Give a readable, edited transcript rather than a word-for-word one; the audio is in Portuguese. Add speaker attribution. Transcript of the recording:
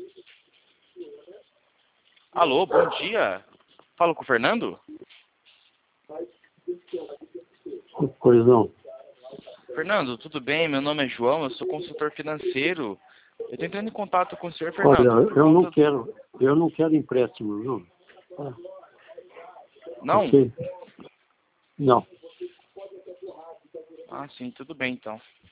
Speaker 1: Alô, bom dia. Falo com o Fernando?
Speaker 2: Pois não.
Speaker 1: Fernando, tudo bem? Meu nome é João, eu sou consultor financeiro. Eu tô entrando em contato com o senhor, Fernando.
Speaker 2: Olha,
Speaker 1: por
Speaker 2: eu
Speaker 1: conta
Speaker 2: não quero empréstimo, não. Ah,
Speaker 1: Não?
Speaker 2: ok? Não.
Speaker 1: Ah, sim, tudo bem então.